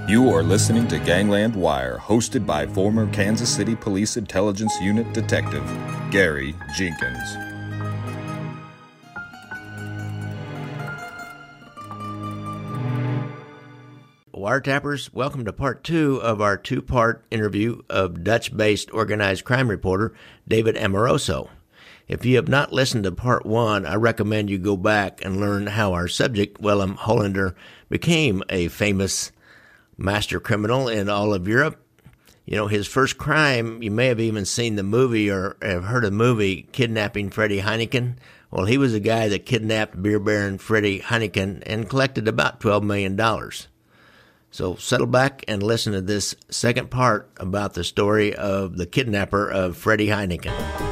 You are listening to Gangland Wire, hosted by former Kansas City Police Intelligence Unit Detective Gary Jenkins. Wiretappers, welcome to part 2 of our 2-part interview of Dutch-based organized crime reporter David Amoroso. If you have not listened to part 1, I recommend you go back and learn how our subject, Willem Hollander, became a famous master criminal in all of Europe. You know, his first crime, you may have even seen the movie or have heard of the movie Kidnapping Freddie Heineken. Well, he was a guy that kidnapped beer baron Freddie Heineken and collected about $12 million. So settle back and listen to this second part about the story of the kidnapper of Freddie Heineken.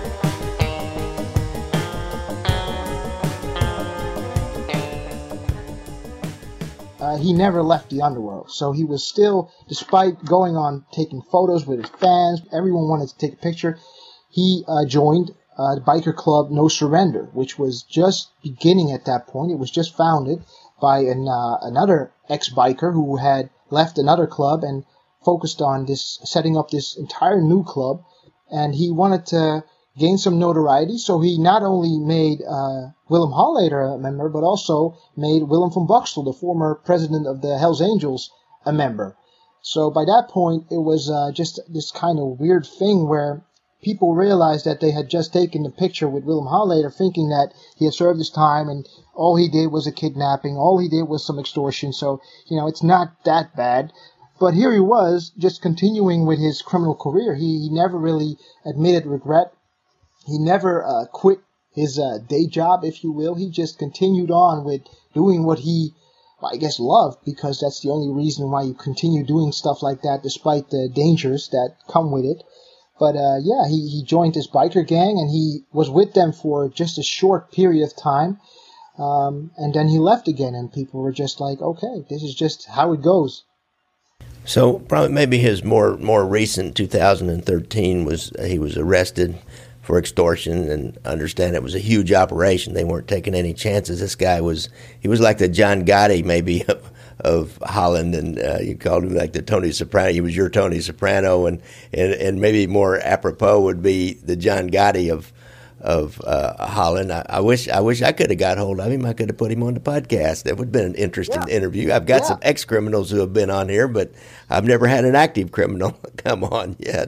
He never left the underworld. So he was still, despite going on taking photos with his fans, everyone wanted to take a picture, he joined the biker club No Surrender, which was just beginning at that point. It was just founded by another ex-biker who had left another club and focused on setting up this entire new club. And he wanted to gain some notoriety, so he not only made Willem Hollander a member, but also made Willem van Boxtel, the former president of the Hells Angels, a member. So by that point, it was just this kind of weird thing where people realized that they had just taken a picture with Willem Hollander, thinking that he had served his time and all he did was a kidnapping, all he did was some extortion, so, you know, it's not that bad. But here he was, just continuing with his criminal career. He never really admitted regret. He never quit his day job, if you will. He just continued on with doing what he, I guess, loved, because that's the only reason why you continue doing stuff like that, despite the dangers that come with it. But yeah, he joined this biker gang, and he was with them for just a short period of time. And then he left again, and people were just like, okay, this is just how it goes. So probably maybe his more recent 2013 was he was arrested for extortion, and understand it was a huge operation. They weren't taking any chances. This guy was like the John Gotti maybe of Holland, and you called him like the Tony Soprano. He was your Tony Soprano, and maybe more apropos would be the John Gotti of Holland. I wish I could have got hold of him. I could have put him on the podcast. That would have been an interesting interview. I've got some ex-criminals who have been on here, but I've never had an active criminal come on yet.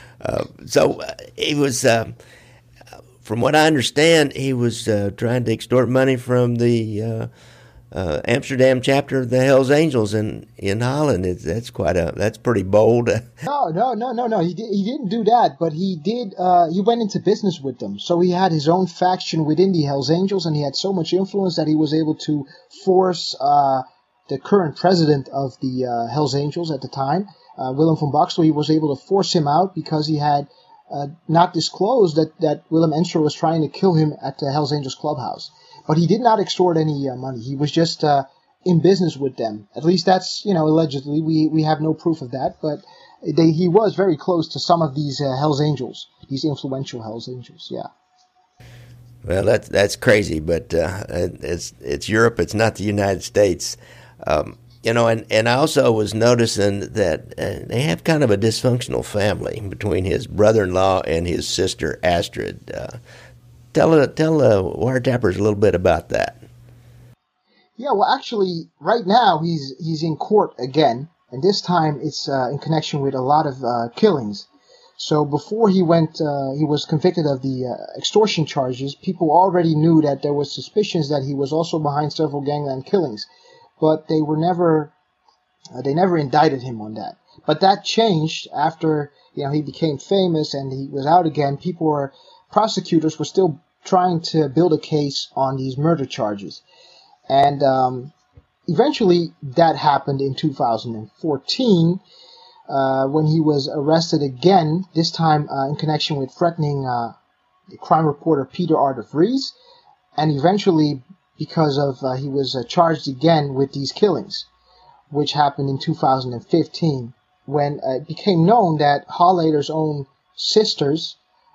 So he was, from what I understand, he was trying to extort money from the Amsterdam chapter of the Hells Angels in Holland. That's pretty bold. No. He didn't do that, but he did. He went into business with them. So he had his own faction within the Hells Angels, and he had so much influence that he was able to force the current president of the Hells Angels at the time, Willem van Boxtel. He was able to force him out because he had not disclosed that Willem Enstra was trying to kill him at the Hells Angels clubhouse. But he did not extort any money. He was just in business with them. At least that's, allegedly. We have no proof of that. But he was very close to some of these Hells Angels, these influential Hells Angels, yeah. Well, that's crazy, but it's Europe. It's not the United States. And I also was noticing that they have kind of a dysfunctional family between his brother-in-law and his sister Astrid. Tell wiretappers a little bit about that. Yeah, well, actually, right now he's in court again, and this time it's in connection with a lot of killings. So before he was convicted of the extortion charges. People already knew that there was suspicions that he was also behind several gangland killings, but they never indicted him on that. But that changed after he became famous and he was out again. Prosecutors were still trying to build a case on these murder charges. And eventually that happened in 2014 when he was arrested again, this time in connection with threatening the crime reporter Peter R. de Vries. And eventually, because of he was charged again with these killings, which happened in 2015, when it became known that Hollander's own sisters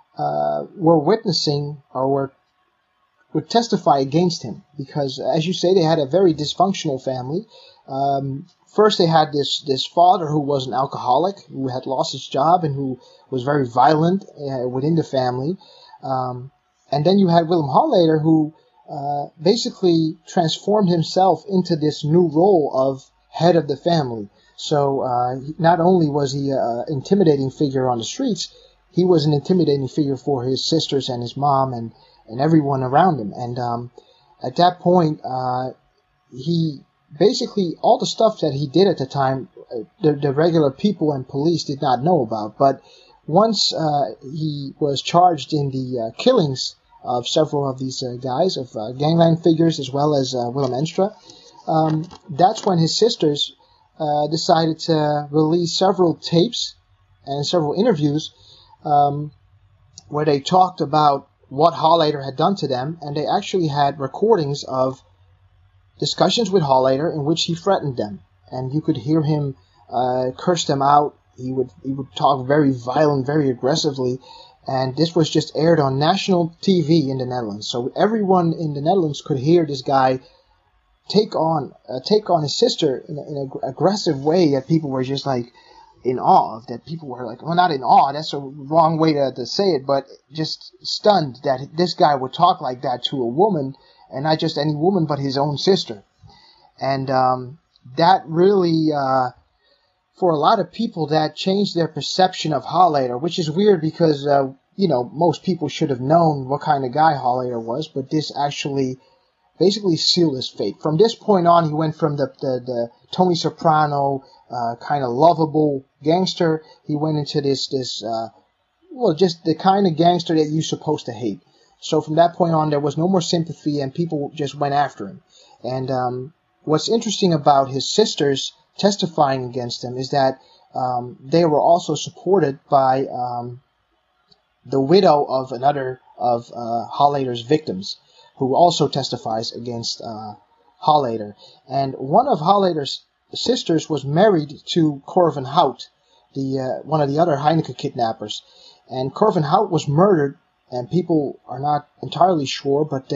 were witnessing or would testify against him because, as you say, they had a very dysfunctional family. first they had this father who was an alcoholic, who had lost his job and who was very violent within the family. And then you had Willem Holleder, who basically transformed himself into this new role of head of the family. So not only was he an intimidating figure on the streets, he was an intimidating figure for his sisters and his mom and everyone around him. And at that point, he basically, all the stuff that he did at the time, the regular people and police did not know about. But once he was charged in the killings of several of these guys, of gangland figures, as well as Willem Enstra, that's when his sisters decided to release several tapes and several interviews where they talked about what Holleder had done to them, and they actually had recordings of discussions with Holleder in which he threatened them, and you could hear him curse them out. He would talk very violent, very aggressively, and this was just aired on national TV in the Netherlands. So everyone in the Netherlands could hear this guy take on his sister in an aggressive way that people were just like in awe of. That people were like, well, not in awe, that's a wrong way to say it, but just stunned that this guy would talk like that to a woman, and not just any woman, but his own sister. And that really, for a lot of people, that changed their perception of Holleder, which is weird because, most people should have known what kind of guy Holleder was, but this actually basically sealed his fate. From this point on, he went from the Tony Soprano kind of lovable gangster, he went into this just the kind of gangster that you're supposed to hate. So from that point on, there was no more sympathy, and people just went after him. And what's interesting about his sisters testifying against him is that they were also supported by the widow of another of Holleder's victims, who also testifies against Holleder. And one of Holleder's sisters was married to Cor van Hout, one of the other Heineken kidnappers. And Cor van Hout was murdered, and people are not entirely sure, but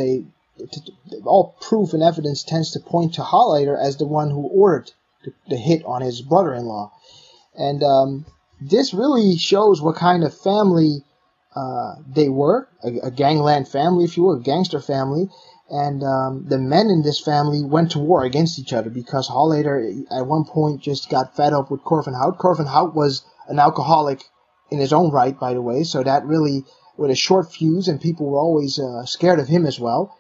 all proof and evidence tends to point to Holleder as the one who ordered the hit on his brother-in-law. And this really shows what kind of family they were, a gangland family, if you will, a gangster family. And the men in this family went to war against each other because Holleder at one point just got fed up with Cor van Hout. Cor van Hout was an alcoholic in his own right, by the way, so that really, with a short fuse, and people were always scared of him as well.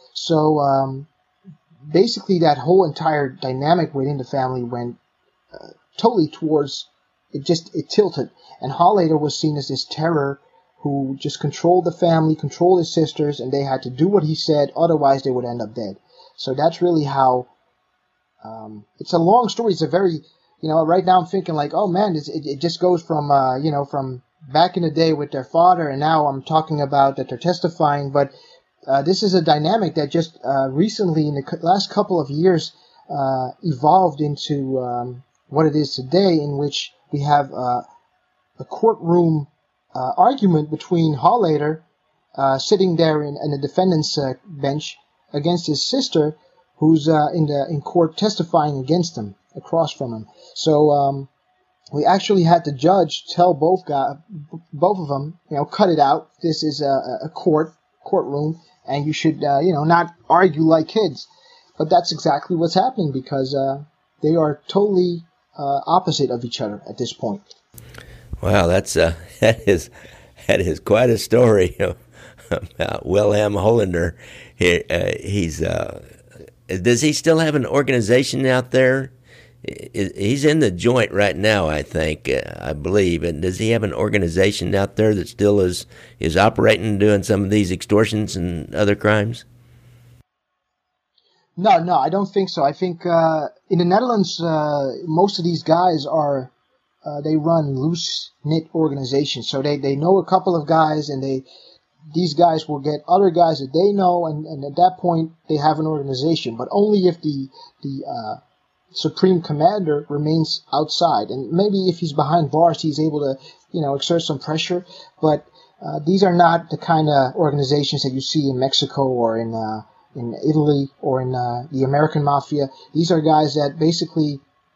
So basically that whole entire dynamic within the family went totally towards, it tilted. And Holleder was seen as this terror who just controlled the family, controlled his sisters, and they had to do what he said, otherwise they would end up dead. So that's really how, it's a long story. It's a very, right now I'm thinking like, oh man, it just goes from, from back in the day with their father, and now I'm talking about that they're testifying, but this is a dynamic that just recently, in the last couple of years, evolved into what it is today, in which we have a courtroom argument between Holleder sitting there in the defendant's bench against his sister, who's in court testifying against him across from him. So we actually had the judge tell both of them, cut it out. This is a courtroom, and you should not argue like kids. But that's exactly what's happening, because they are totally opposite of each other at this point. Wow, that is quite a story about Willem Holleder. Does he still have an organization out there? He's in the joint right now, I think, I believe. And does he have an organization out there that still is operating, doing some of these extortions and other crimes? No, I don't think so. I think in the Netherlands, most of these guys are they run loose-knit organizations. So they know a couple of guys, and these guys will get other guys that they know, and at that point they have an organization. But only if the supreme commander remains outside, and maybe if he's behind bars, he's able to exert some pressure. But these are not the kind of organizations that you see in Mexico or in Italy or in the American mafia. These are guys that basically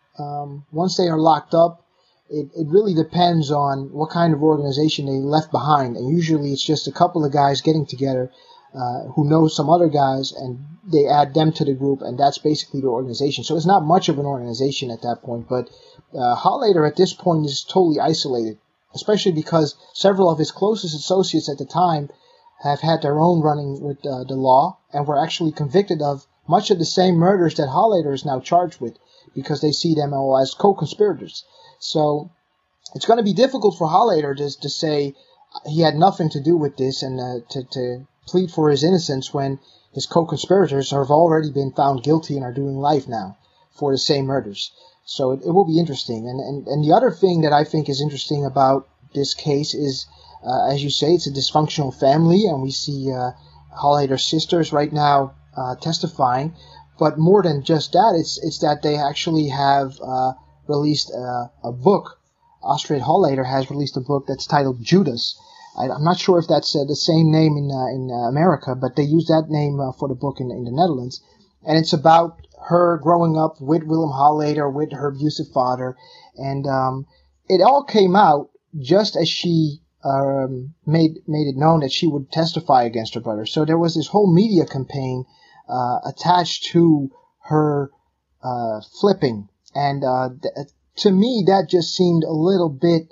once they are locked up, it really depends on what kind of organization they left behind. And usually it's just a couple of guys getting together who know some other guys, and they add them to the group, and that's basically the organization. So it's not much of an organization at that point. But Hollader at this point is totally isolated, especially because several of his closest associates at the time have had their own run-in with the law and were actually convicted of much of the same murders that Hollader is now charged with, because they see them all as co-conspirators. So it's going to be difficult for Hollader to say he had nothing to do with this and to plead for his innocence when his co-conspirators have already been found guilty and are doing life now for the same murders. So it will be interesting. And the other thing that I think is interesting about this case is, as you say, it's a dysfunctional family, and we see Hollader's sisters right now testifying. But more than just that, it's that they actually have released a book. Astrid Hollader has released a book that's titled Judas. I'm not sure if that's the same name in America, but they use that name for the book in the Netherlands. And it's about her growing up with Willem Hollader, with her abusive father. And it all came out just as she made it known that she would testify against her brother. So there was this whole media campaign attached to her flipping. And to me, that just seemed a little bit,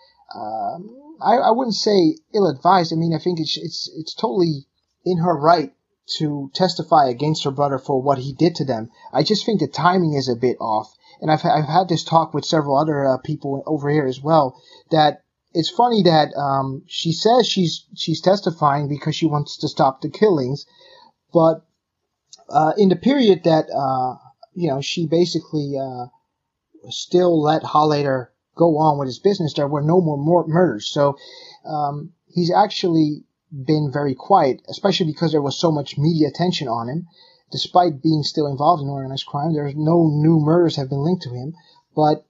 I wouldn't say ill-advised. I mean, I think it's totally in her right to testify against her brother for what he did to them. I just think the timing is a bit off. And I've had this talk with several other people over here as well, that it's funny that she says she's testifying because she wants to stop the killings, but in the period that she basically still let Hollader go on with his business, there were no more murders. So he's actually been very quiet, especially because there was so much media attention on him. Despite being still involved in organized crime, there's no new murders have been linked to him. But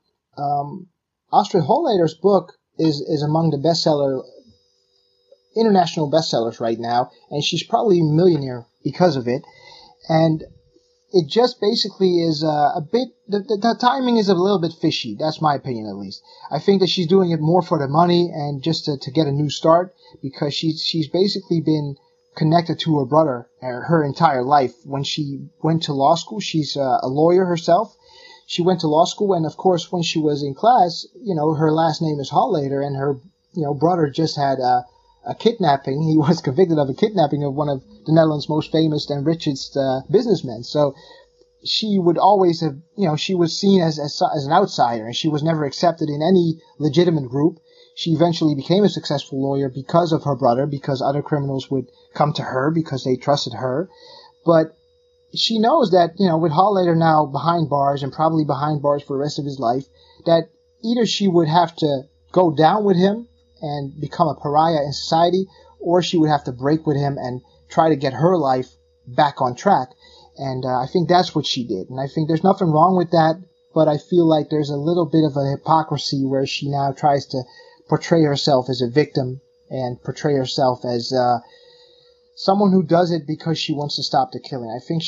Astrid Hollader's book is among the international bestsellers right now, and she's probably a millionaire because of it. And it just basically is a bit, the timing is a little bit fishy. That's my opinion, at least. I think that she's doing it more for the money and just to get a new start, because she's basically been connected to her brother her entire life. When she went to law school, she's a lawyer herself. She went to law school, and of course, when she was in class, her last name is Hollader, and her, brother just had a kidnapping. He was convicted of a kidnapping of one of the Netherlands' most famous and richest businessmen. So she would always have, she was seen as an outsider, and she was never accepted in any legitimate group. She eventually became a successful lawyer because of her brother, because other criminals would come to her because they trusted her. But she knows that, with Hollader now behind bars, and probably behind bars for the rest of his life, that either she would have to go down with him and become a pariah in society, or she would have to break with him and try to get her life back on track. And I think that's what she did. And I think there's nothing wrong with that, but I feel like there's a little bit of a hypocrisy where she now tries to portray herself as a victim and portray herself as someone who does it because she wants to stop the killing. I think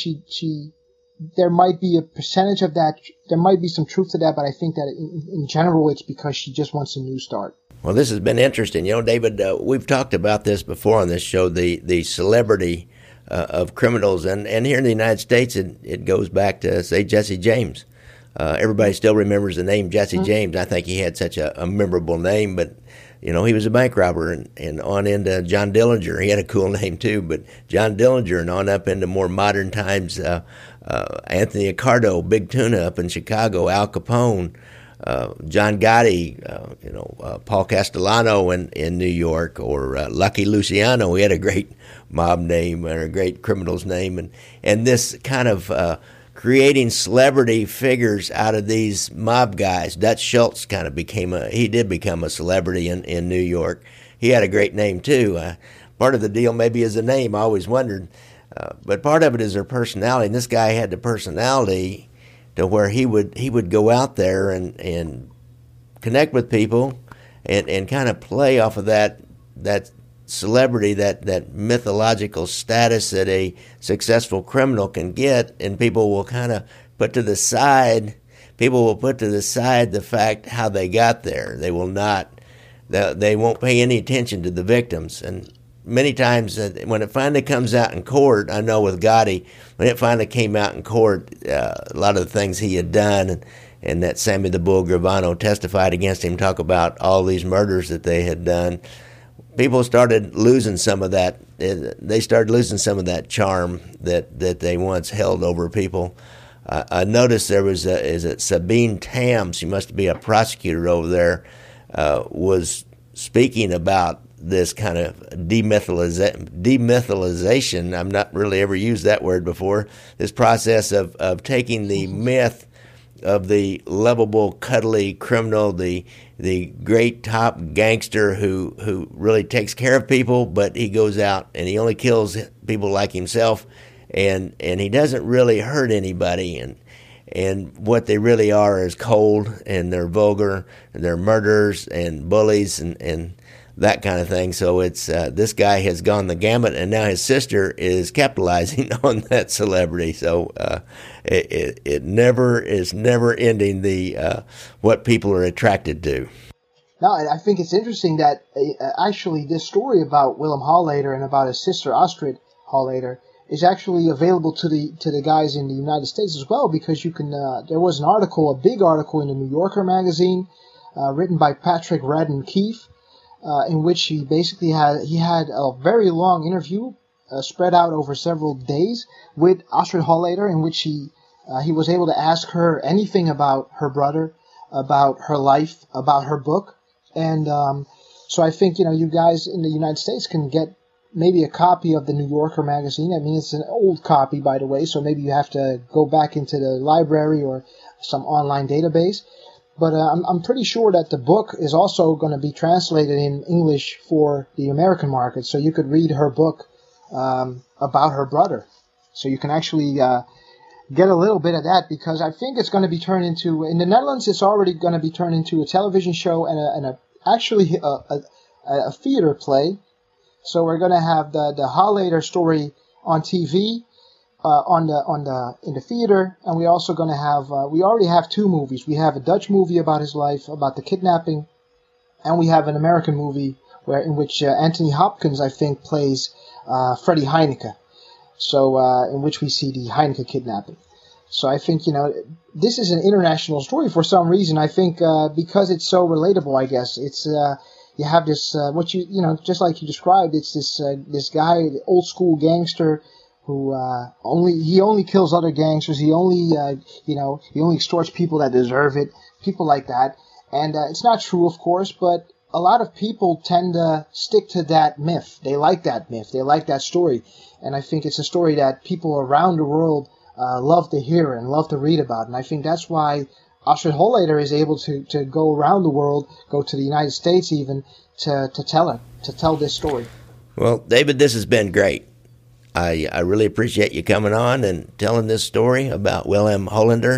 there might be a percentage of that, there might be some truth to that, but I think that in general it's because she just wants a new start. Well, this has been interesting. David, we've talked about this before on this show, the celebrity of criminals. And here in the United States, it goes back to, say, Jesse James. Everybody still remembers the name Jesse James. I think he had such a memorable name, but, he was a bank robber, and on into John Dillinger. He had a cool name, too, but John Dillinger, and on up into more modern times, Anthony Accardo, Big Tuna up in Chicago, Al Capone, John Gotti, Paul Castellano in New York, or Lucky Luciano. He had a great mob name or a great criminal's name, and this kind of creating celebrity figures out of these mob guys. Dutch Schultz kind of became a celebrity in New York. He had a great name too. Part of the deal maybe is the name. I always wondered, but part of it is their personality. And this guy had the personality to where he would go out there and connect with people and kind of play off of that celebrity, that mythological status that a successful criminal can get, and people will kind of put to the side people will put to the side the fact how they got there. They will not. They won't pay any attention to the victims. And many times when it finally comes out in court, I know with Gotti, when it finally came out in court, a lot of the things he had done and that Sammy the Bull Gravano testified against him, talk about all these murders that they had done, people started losing some of that. They started losing some of that charm that they once held over people. I noticed there was Sabine Tam, she must be a prosecutor over there, was speaking about this kind of demythalization. I've not really ever used that word before. This process of taking the myth of the lovable, cuddly criminal, the great top gangster who really takes care of people, but he goes out and he only kills people like himself, and he doesn't really hurt anybody, and what they really are is cold, and they're vulgar, and they're murderers and bullies and that kind of thing. So it's this guy has gone the gamut, and now his sister is capitalizing on that celebrity. So it never is ending the what people are attracted to. No, I think it's interesting that actually this story about Willem Holleder and about his sister Astrid Holleder is actually available to the guys in the United States as well, because you can. There was an article, a big article in the New Yorker magazine, written by Patrick Radden Keefe, in which he basically had a very long interview spread out over several days with Astrid Holleder, in which he was able to ask her anything about her brother, about her life, about her book, and so I think you guys in the United States can get maybe a copy of the New Yorker magazine. I mean, it's an old copy, by the way, so maybe you have to go back into the library or some online database. But I'm pretty sure that the book is also going to be translated in English for the American market, so you could read her book about her brother. So you can actually get a little bit of that, because I think it's going to be turned into, in the Netherlands, it's already going to be turned into a television show and actually a theater play. So we're going to have the Holleder story on TV. In the theater, and we're also going to have, we already have two movies. We have a Dutch movie about his life, about the kidnapping, and we have an American movie in which Anthony Hopkins, I think, plays Freddie Heineke. So, in which we see the Heineke kidnapping. So I think, this is an international story for some reason. I think, because it's so relatable, I guess. It's, you have this, just like you described, it's this guy, the old school gangster, who only kills other gangsters. He only extorts people that deserve it, people like that. And it's not true, of course, but a lot of people tend to stick to that myth. They like that myth. They like that story. And I think it's a story that people around the world love to hear and love to read about. And I think that's why Astrid Holleder is able to go around the world, go to the United States even, to tell this story. Well, David, this has been great. I really appreciate you coming on and telling this story about Willem Holleder.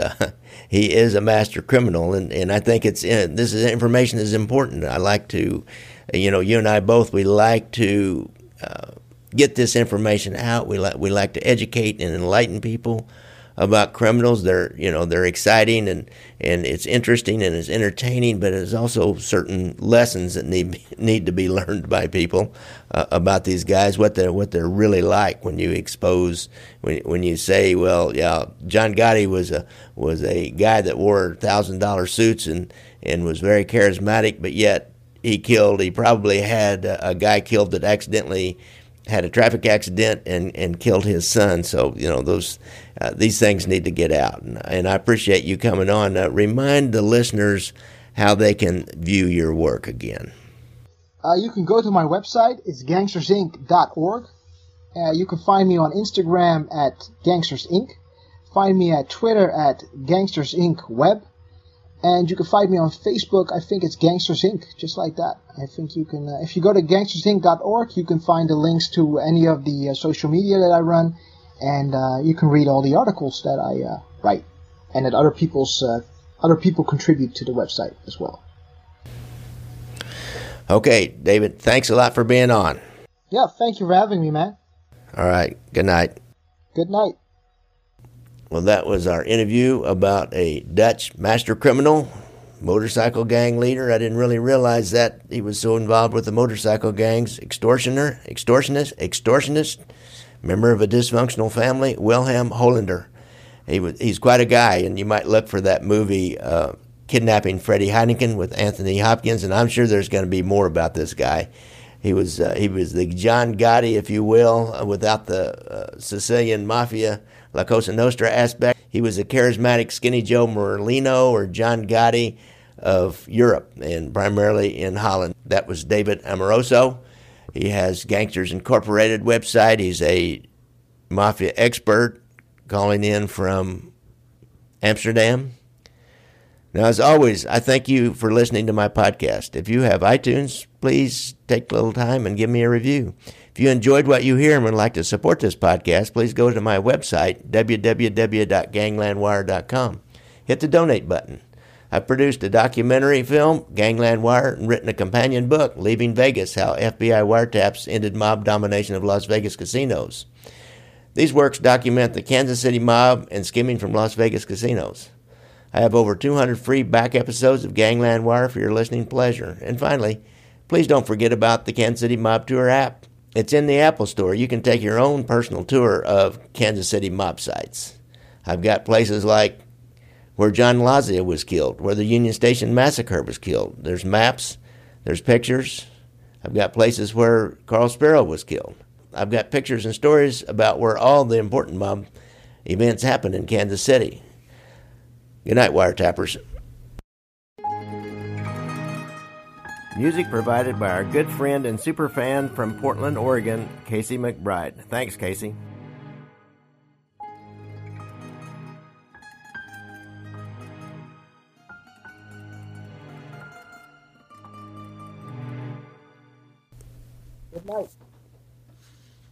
He is a master criminal, and I think this information is important. I like to, you and I both, we like to get this information out. We like to educate and enlighten people about criminals. They're exciting and it's interesting and it's entertaining, but there's also certain lessons that need to be learned by people about these guys, what they're really like when you expose, when you say, well, yeah, John Gotti was a guy that wore $1,000 suits and was very charismatic, but yet he probably had a guy killed that accidentally had a traffic accident and killed his son. So, these things need to get out. And I appreciate you coming on. Remind the listeners how they can view your work again. You can go to my website. It's gangstersinc.org. You can find me on Instagram at gangstersinc. Find me at Twitter at gangstersincweb. And you can find me on Facebook. I think it's Gangsters Inc., just like that. I think you can, if you go to gangstersinc.org, you can find the links to any of the social media that I run, and you can read all the articles that I write, and that other people contribute to the website as well. Okay, David, thanks a lot for being on. Yeah, thank you for having me, man. All right, good night. Good night. Well, that was our interview about a Dutch master criminal, motorcycle gang leader. I didn't really realize that he was so involved with the motorcycle gangs. Extortionist, member of a dysfunctional family, Wilhelm Hollander. He's quite a guy, and you might look for that movie, Kidnapping Freddie Heineken with Anthony Hopkins, and I'm sure there's going to be more about this guy. He was the John Gotti, if you will, without the Sicilian mafia, La Cosa Nostra aspect. He was a charismatic Skinny Joe Merlino or John Gotti of Europe, and primarily in Holland. That was David Amoroso. He has Gangsters Incorporated website. He's a mafia expert calling in from Amsterdam. Now, as always, I thank you for listening to my podcast. If you have iTunes, please take a little time and give me a review. If you enjoyed what you hear and would like to support this podcast, please go to my website, www.ganglandwire.com. Hit the donate button. I've produced a documentary film, Gangland Wire, and written a companion book, Leaving Vegas, How FBI Wiretaps Ended Mob Domination of Las Vegas Casinos. These works document the Kansas City mob and skimming from Las Vegas casinos. I have over 200 free back episodes of Gangland Wire for your listening pleasure. And finally, please don't forget about the Kansas City Mob Tour app. It's in the Apple Store. You can take your own personal tour of Kansas City mob sites. I've got places like where John Lazia was killed, where the Union Station Massacre was killed. There's maps, there's pictures. I've got places where Carl Sparrow was killed. I've got pictures and stories about where all the important mob events happened in Kansas City. Good night, wiretappers. Music provided by our good friend and superfan from Portland, Oregon, Casey McBride. Thanks, Casey. Good night.